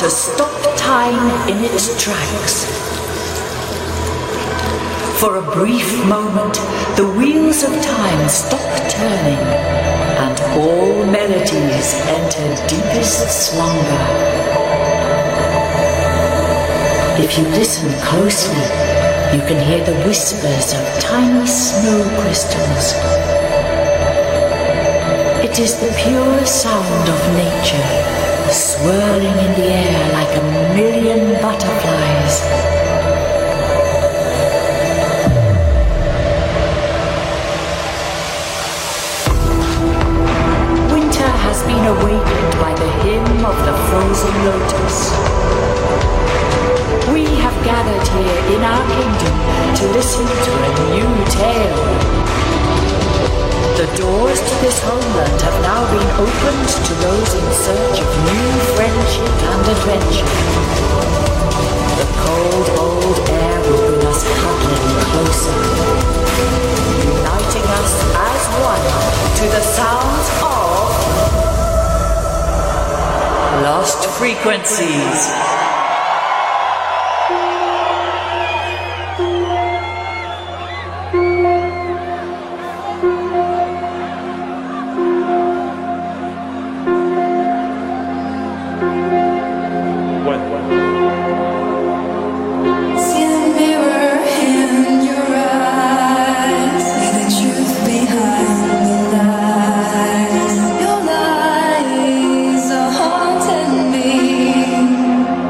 to stop time in its tracks. For a brief moment, the wheels of time stop turning, and all melodies enter deepest slumber. If you listen closely, you can hear the whispers of tiny snow crystals. It is the pure sound of nature, swirling in the air like a million butterflies. Winter has been awakened by the hymn of the frozen lotus. We have gathered here in our kingdom to listen to a new tale. The doors to this homeland have now been opened to those in search of new friendship and adventure. The cold, old air will bring us huddling closer, uniting us as one to the sounds of Lost Frequencies. Your lies are haunting me.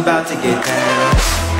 about to get down.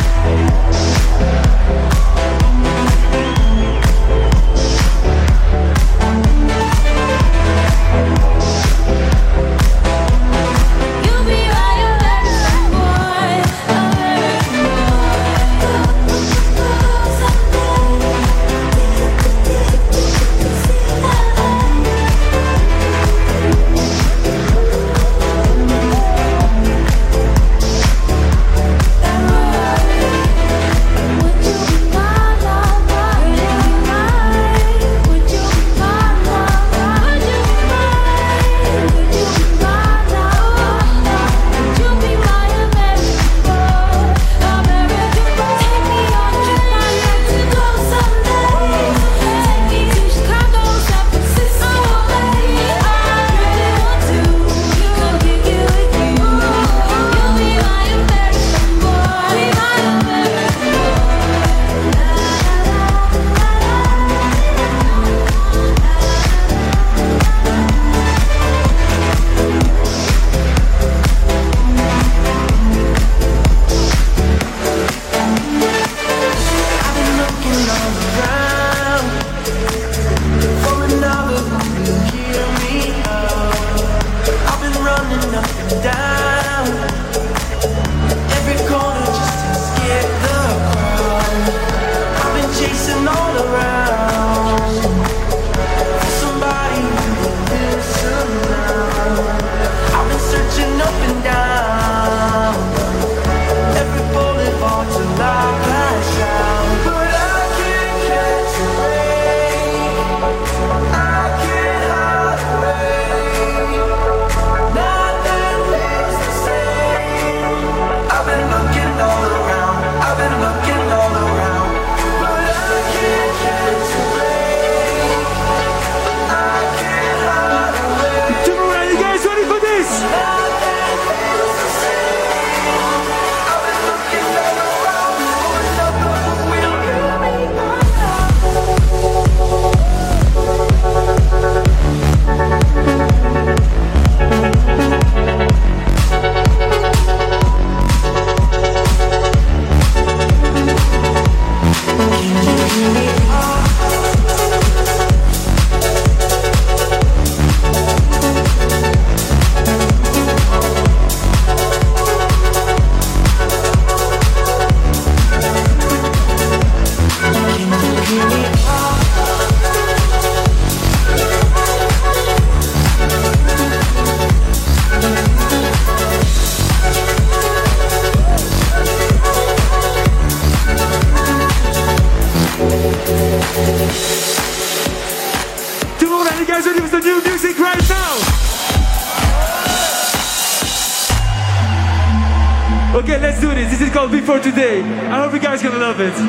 Okay, let's do this. This is called Before Today. I hope you guys gonna love it.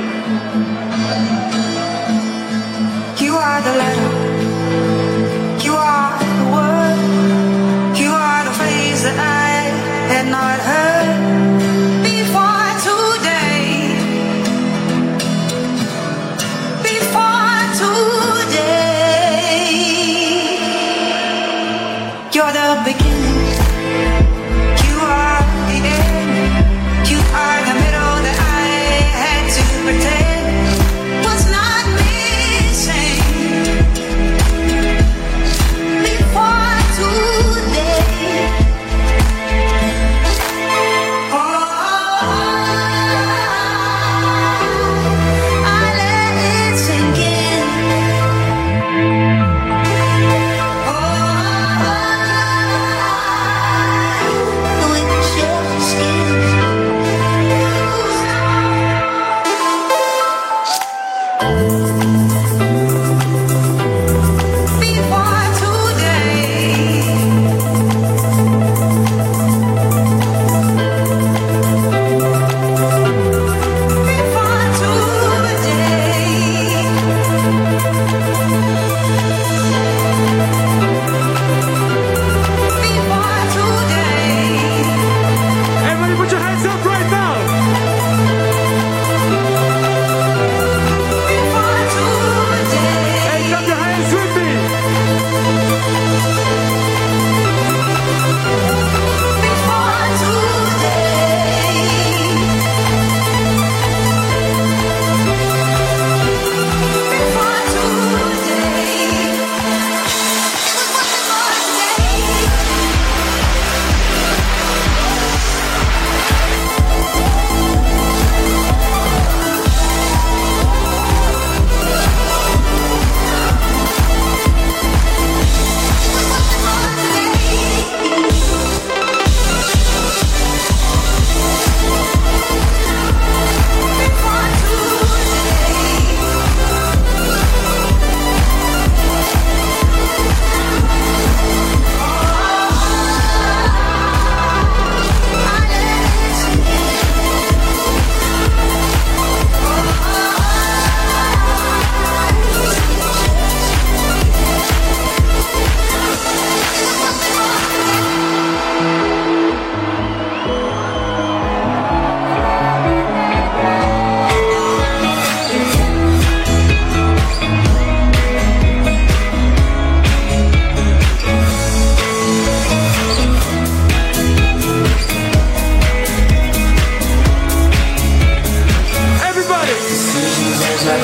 You are the letter. You are the word. You are the phrase that I had not heard before today. Before today. You're the beginning. You are the end. You are the middle that I had to pretend was not missing. Before today.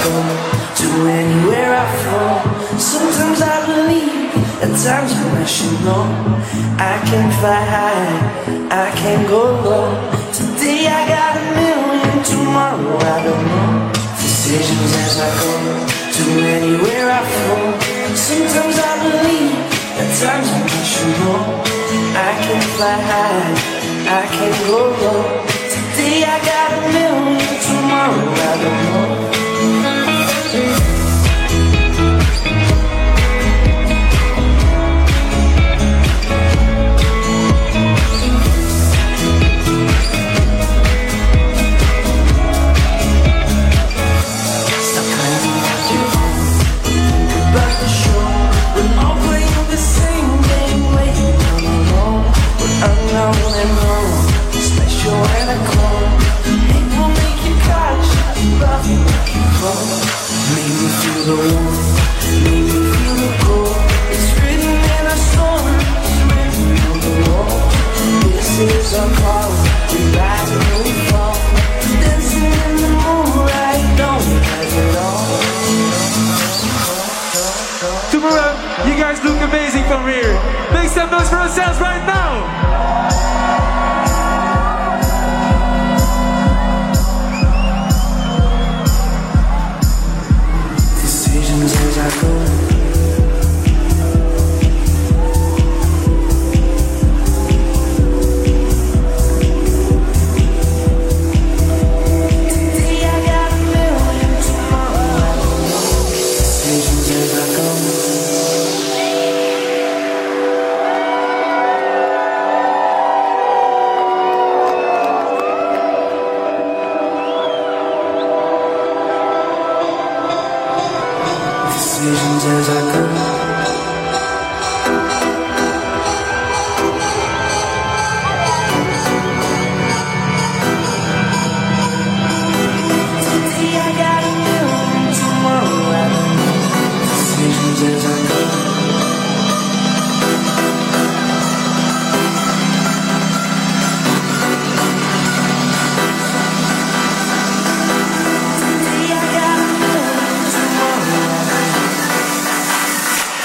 go, to anywhere I fall. Sometimes I believe, at times when I should know. I can fly high, I can go low. Today I got a million, tomorrow I don't know. Decisions as I go, to anywhere I fall. Sometimes I believe, at times when I should know. I can fly high, I can go low. Today I got a million, tomorrow I don't know. You guys look amazing from here. Make some noise for ourselves right now. Decisions as I go. Decisions as I go. Today I got a million, tomorrow I don't know. Decisions as I go. Today I got a million, tomorrow I don't know.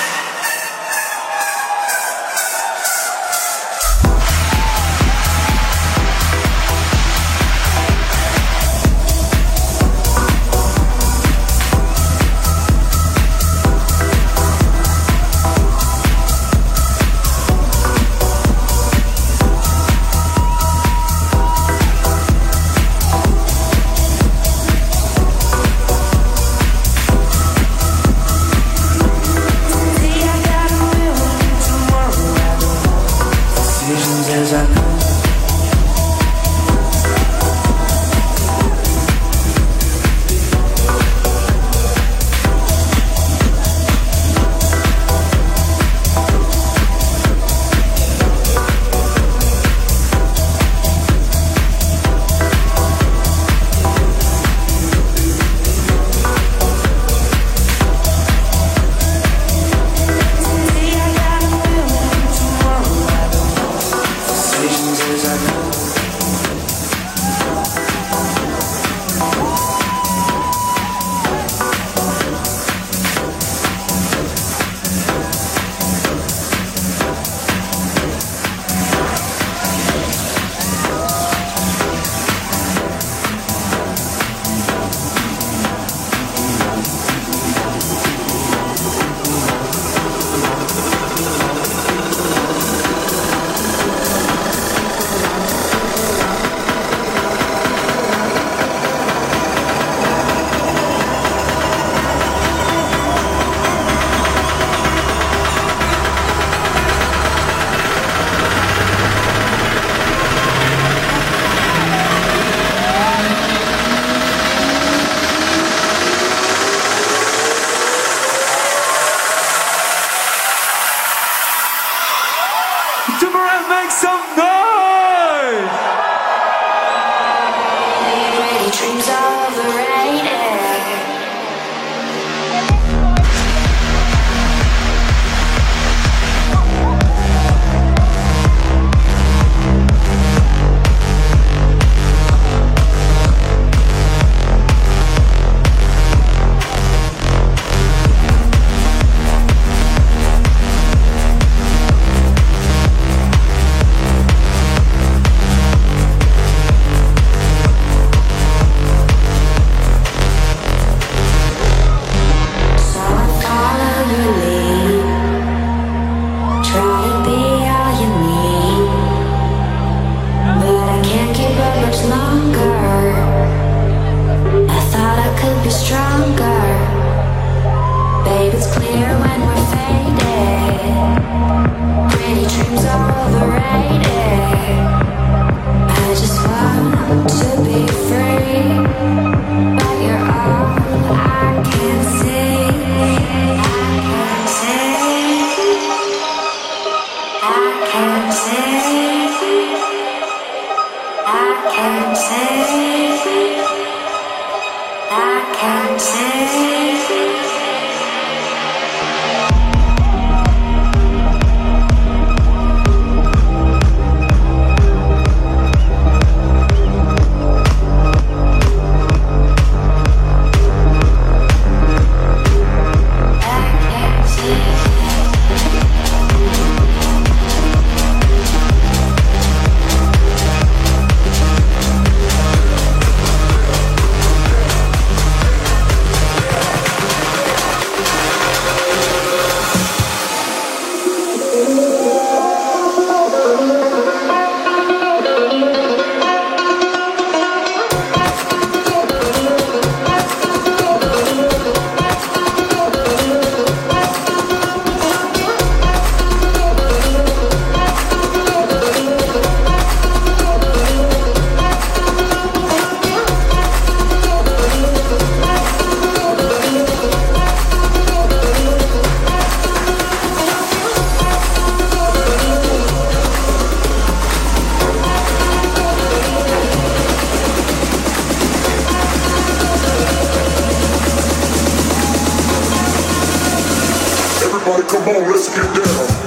Come on, let's get down.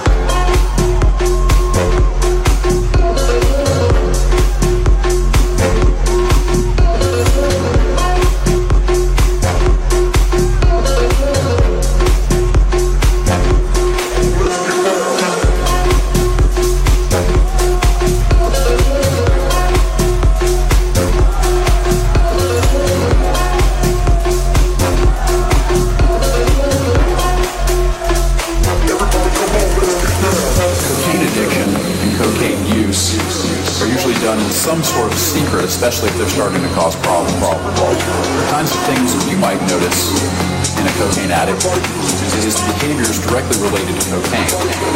Some sort of secret, especially if they're starting to cause problems. The kinds of things you might notice in a cocaine addict is behaviors directly related to cocaine.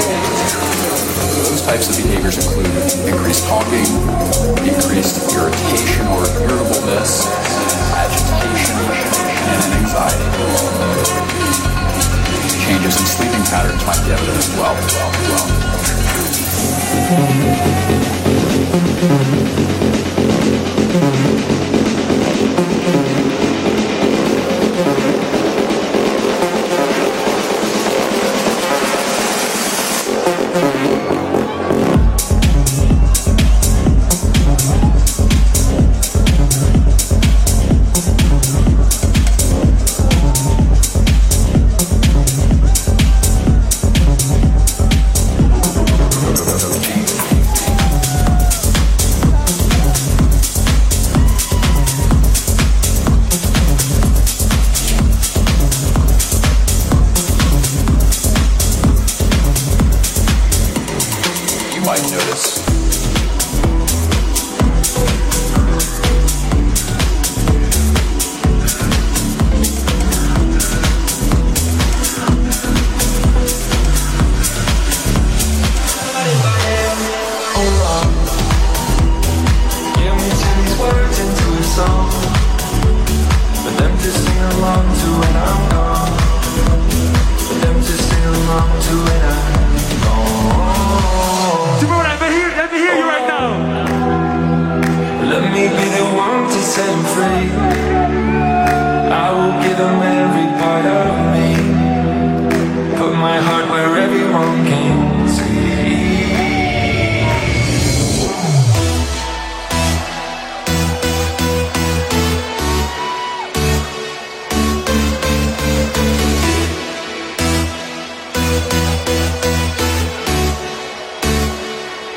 Those types of behaviors include increased talking, increased irritation or irritableness, agitation, and anxiety. Changes in sleeping patterns might be evident as well.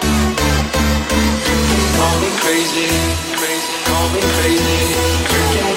Crazy, call me crazy, drinking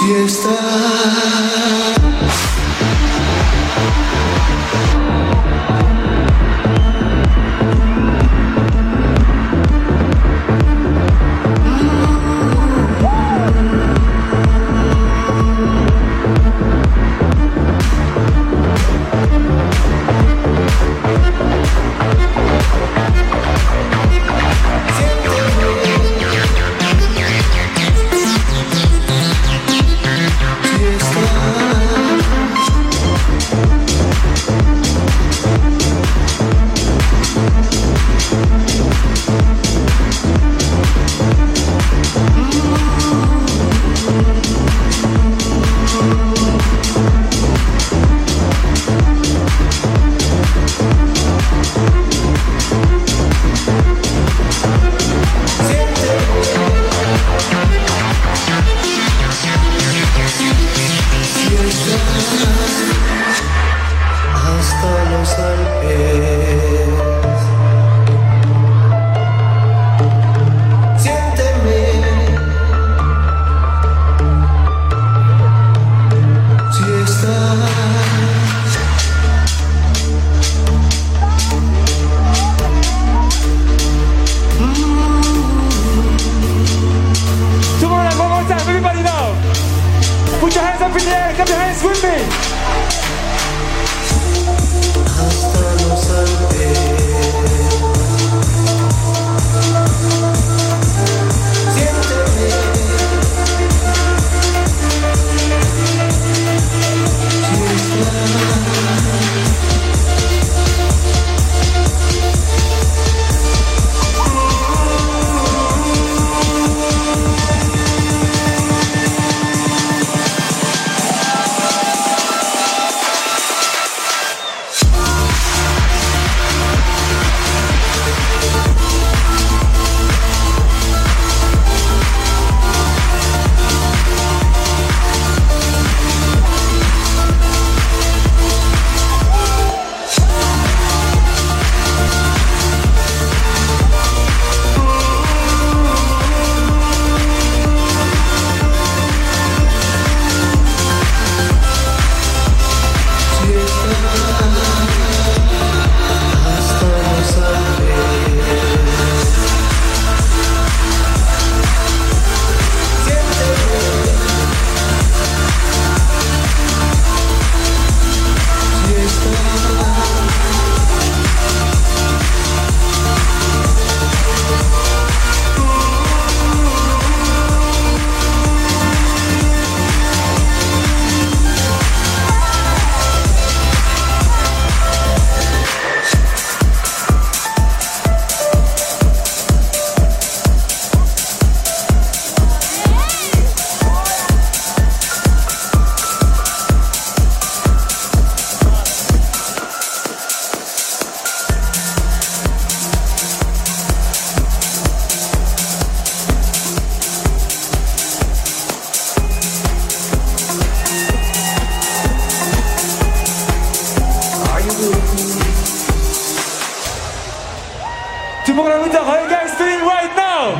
How are you guys feeling right now?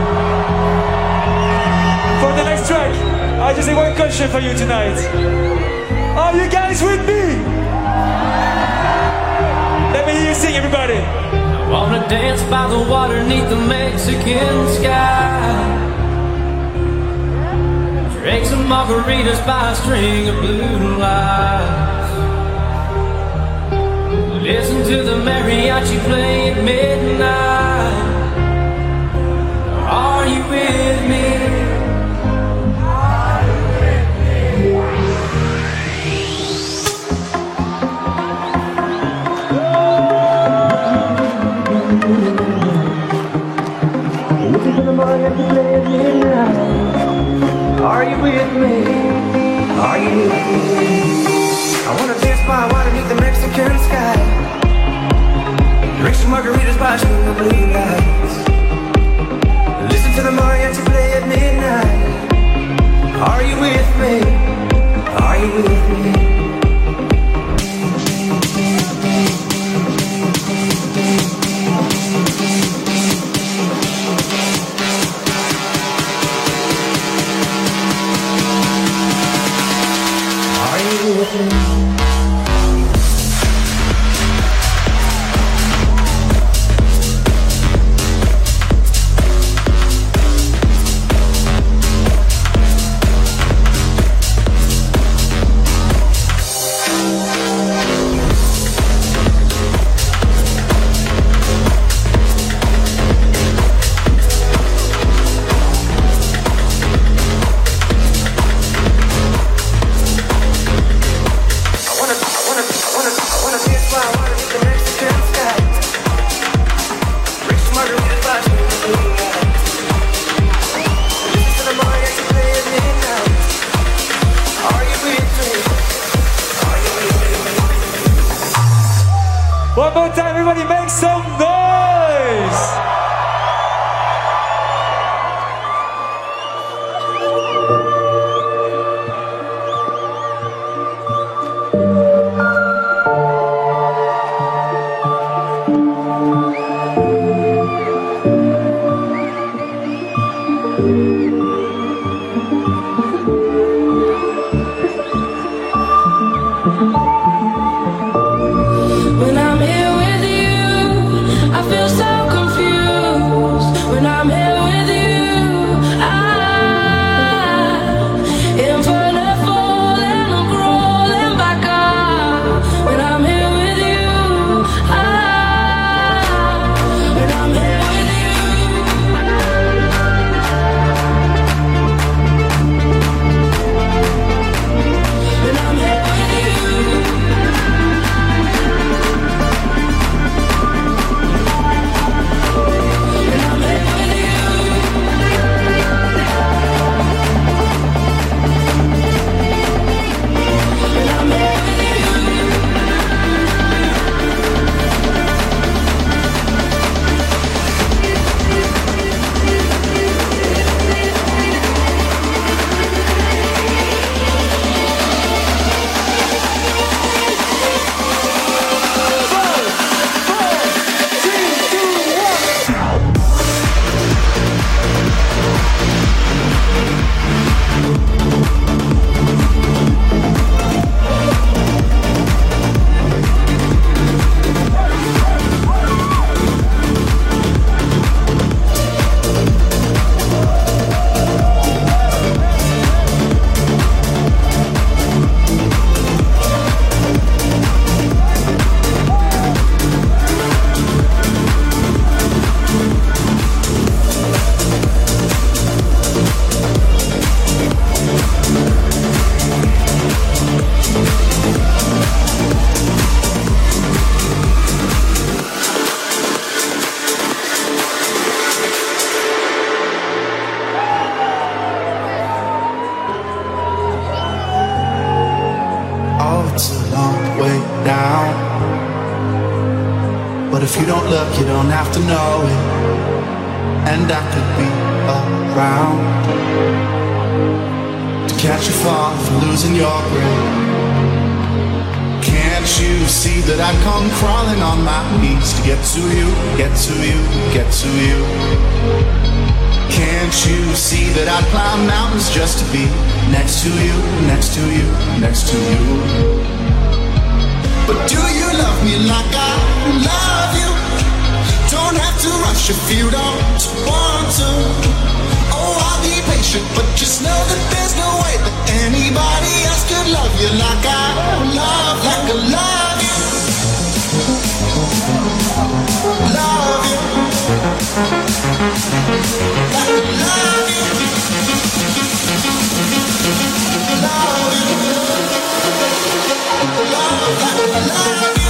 For the next track, I just have one question for you tonight. Are you guys with me? Let me hear you sing, everybody. I wanna dance by the water beneath the Mexican sky. Drink some margaritas by a string of blue lights. Listen to the mariachi play at midnight. Are you with me? Listen to the mariachi play at midnight. Are you with me? Are you with me? I wanna dance by water beneath the Mexican sky. Drink some margaritas by a string of blue lights. Listen to the mariachi play at midnight. Are you with me? Are you with me? if you don't look, you don't have to know it. And I could be around to catch you falling for losing your grip. Can't you see that I come crawling on my knees to get to you, get to you, get to you? Can't you see that I climb mountains just to be next to you, next to you, next to you? But do you love me like I love you? Don't have to rush if you don't want to. Oh, I'll be patient, but just know that there's no way that anybody else could love you like I love you. Love you. Like I love you. Love you. Love like I love you.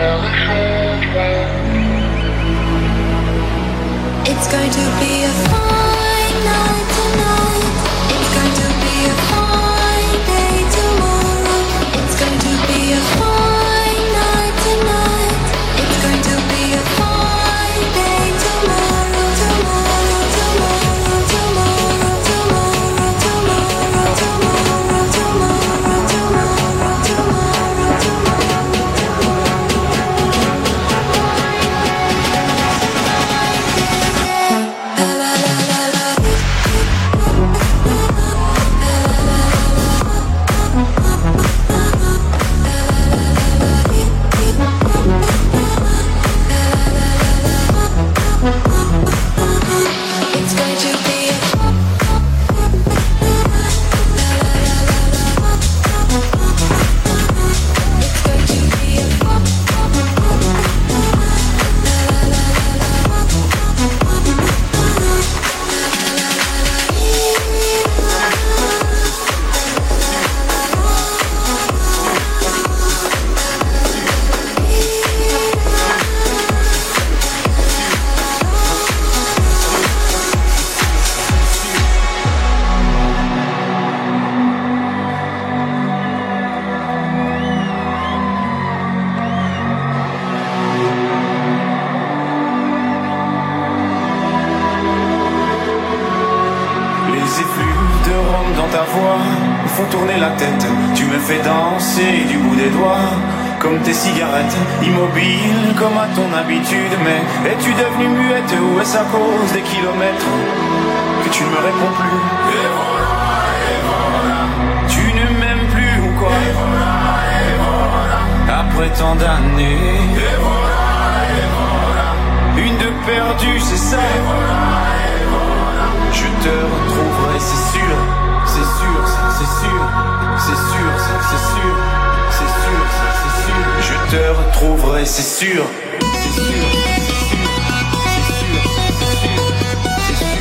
It's going to be a fine night tonight. It's going to be a fine day tomorrow. It's going to be a fine night tonight. It's going to be a fine day tomorrow. Tomorrow, tomorrow, tomorrow, tomorrow, tomorrow, tomorrow, tomorrow, tomorrow, tomorrow, it's going to be tes cigarettes, immobile comme à ton habitude. Mais es-tu devenue muette ou est-ce à cause des kilomètres que tu ne me réponds plus? Et voilà, tu ne m'aimes plus ou quoi? Et voilà, après tant d'années. Et voilà, une de perdue, c'est ça. Et voilà, je te retrouverai, c'est sûr, c'est sûr, c'est sûr, c'est sûr, c'est sûr. C'est sûr, c'est sûr, je te retrouverai, c'est sûr. C'est sûr, c'est sûr, c'est sûr, c'est sûr, c'est sûr,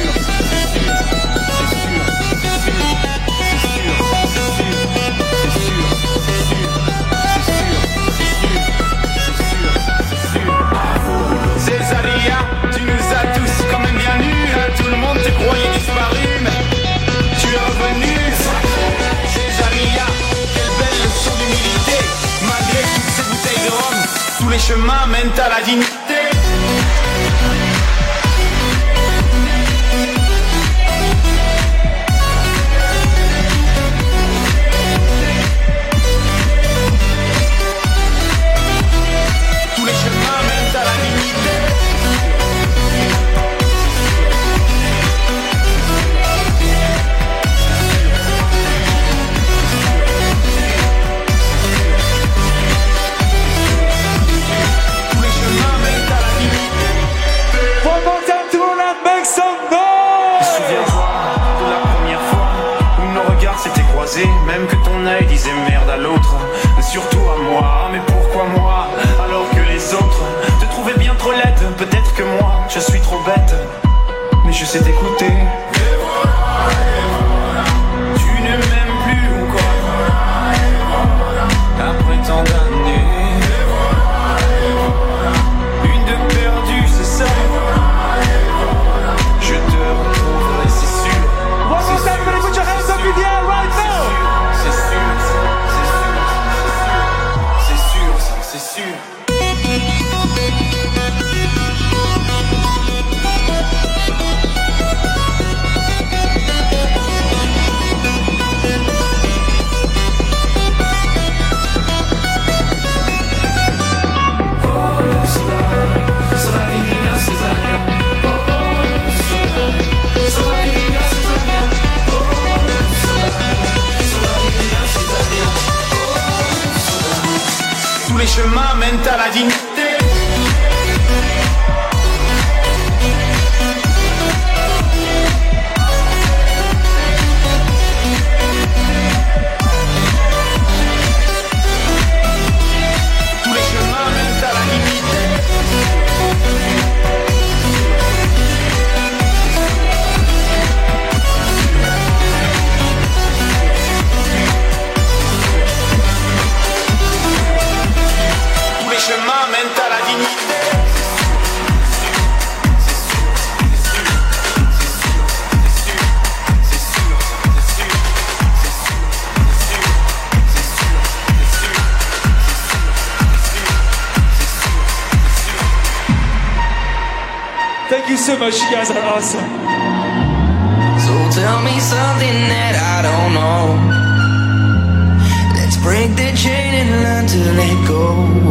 Césaria, tu nous as tous quand même bien nus. Tout le monde te croyait disparu, mais tu es revenu. Césaria, quelle belle leçon d'humilité. Malgré toutes ces bouteilles de rhum, tous les chemins mènent à la dignité. Tous les chemins mènent à la dignité. Même que ton œil disait merde à l'autre, surtout à moi. Mais pourquoi moi, alors que les autres te trouvaient bien trop laide? Peut-être que moi, je suis trop bête, mais je sais t'écouter. Et voilà, tu ne m'aimes plus ou quoi? Après tant d'années. Une de perdue, c'est ça. Je te retrouverai, c'est sûr. C'est sûr. Tous les chemins mènent à la dignité. Tous les chemins mènent à la dignité. Tous les chemins mènent much. You guys are awesome. So tell me something that I don't know. Let's break the chain and learn to let go.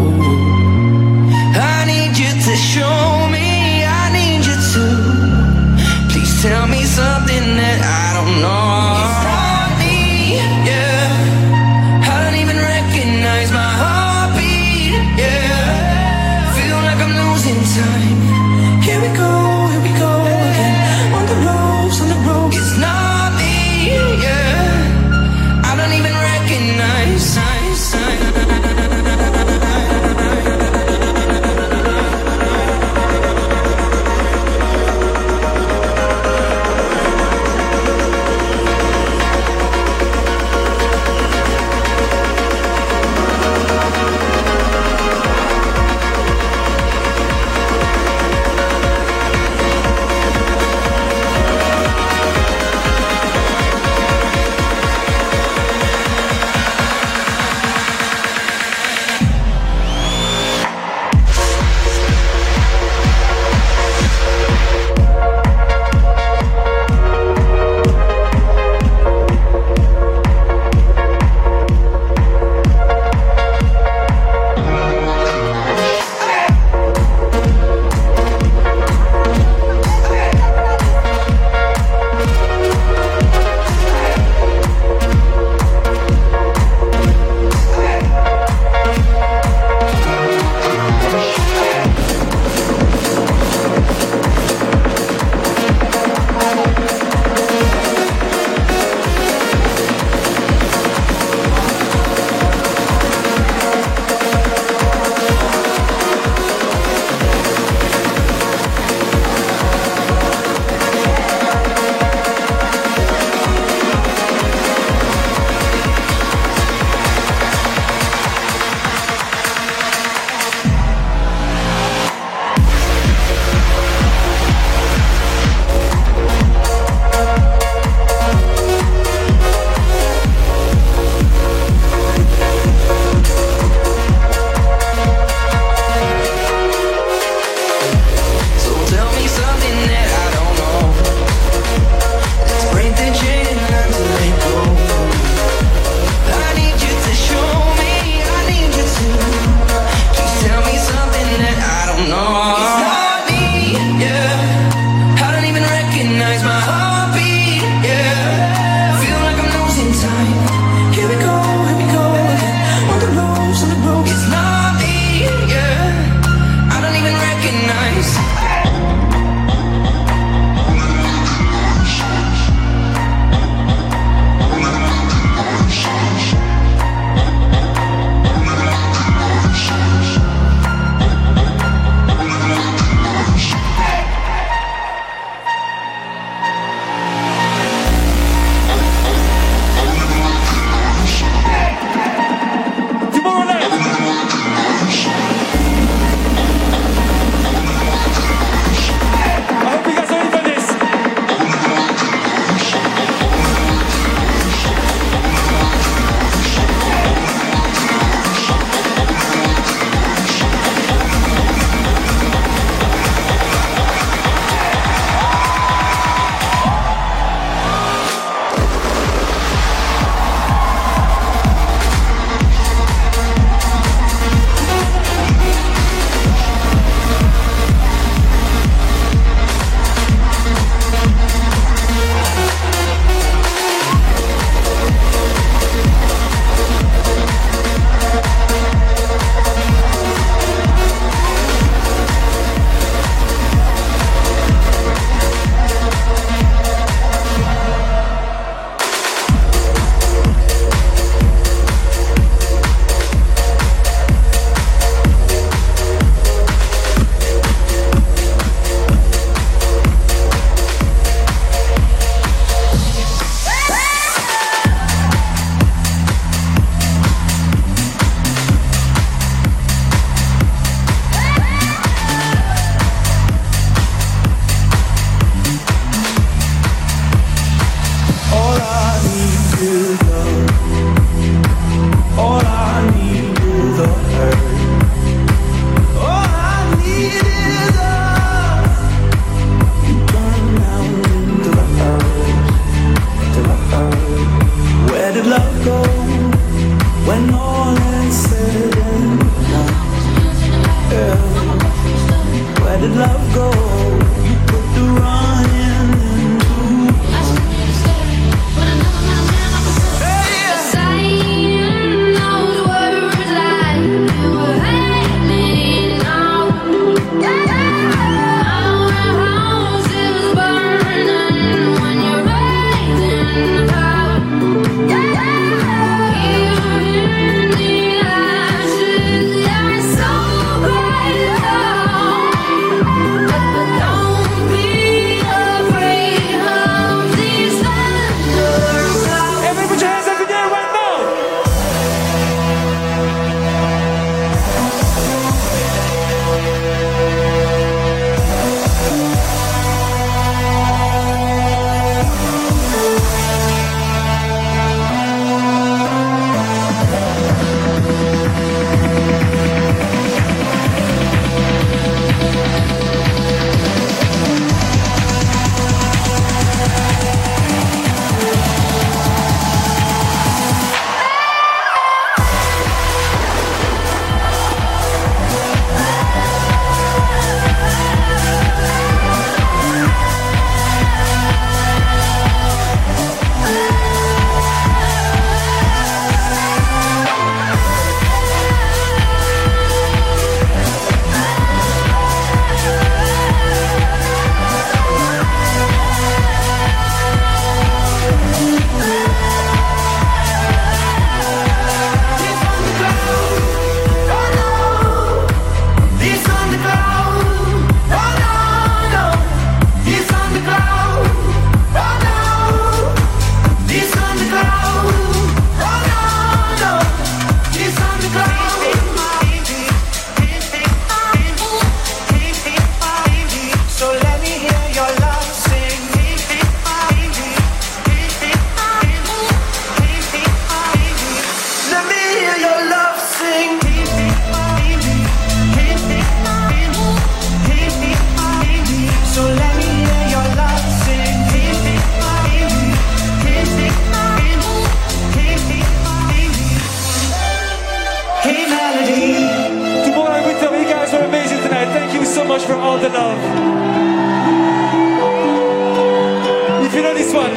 I need you to show me, I need you to. Please tell me something that I don't know. It's not me, yeah. I don't even recognize my heartbeat, yeah. Feel like I'm losing time. Here we go again. On the road. It's not me, yeah. I don't even recognize.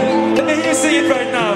Let me hear you sing it right now.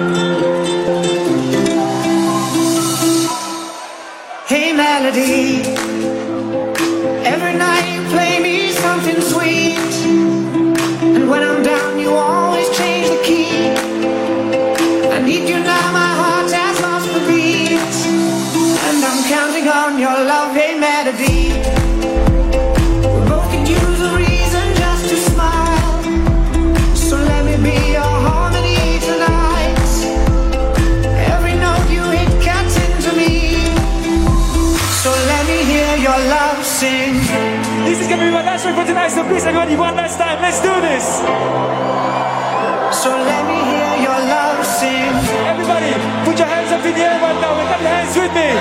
Hey melody, every night you play me something sweet, and when I'm down you always change the key. I need you now, my heart has lost the beat, and I'm counting on your love. Hey melody, we both could use a reason just to smile, so let me be your harmony tonight. Every note you hit cuts into me, so let me hear your love sing. This is gonna be my last track for tonight, so please everybody one last time, let's do this. So let me hear your love sing. Everybody, put your hands up in the air right now and clap your hands with me.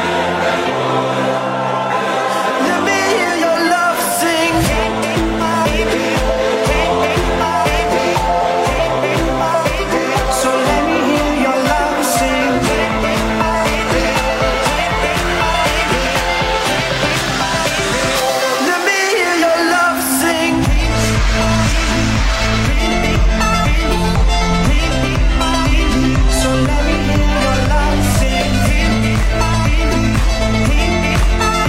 Let me hear your love sing. So let me hear your love sing. Let me hear your love sing. So let me hear your love sing.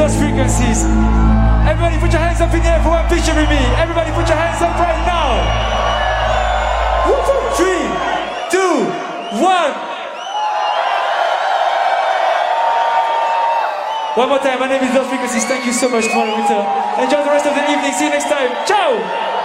those frequencies. Everybody put your hands up in the air for one picture with me. Everybody put your hands up right now. 3, 2, 1. One more time, my name is Those Frequencies. Thank you so much for coming. Enjoy the rest of the evening. See you next time. Ciao!